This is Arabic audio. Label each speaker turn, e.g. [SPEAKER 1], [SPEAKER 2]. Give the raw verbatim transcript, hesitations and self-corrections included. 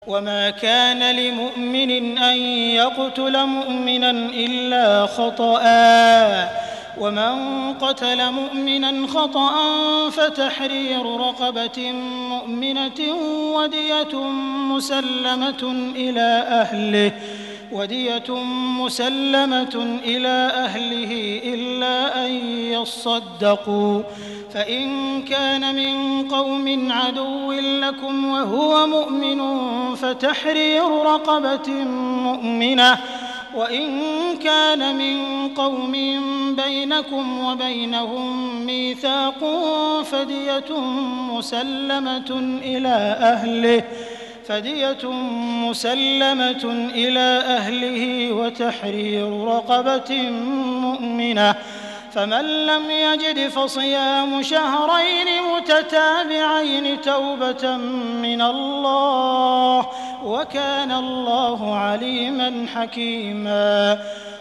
[SPEAKER 1] وما كان لمؤمن أن يقتل مؤمنا إلا خطأ ومن قتل مؤمنا خطأ فتحرير رقبة مؤمنة ودية مسلمة إلى أهله ودية مسلمة إلى أهله إلا أن يصدقوا فإن كان من قوم عدو لكم وهو مؤمن فتحرير رقبة مؤمنة وإن كان من قوم بينكم وبينهم ميثاق فدية مسلمة إلى أهله فدية مسلمة إلى أهله وتحرير رقبة مؤمنة فمن لم يجد فصيام شهرين متتابعين توبة من الله وكان الله عليما حكيما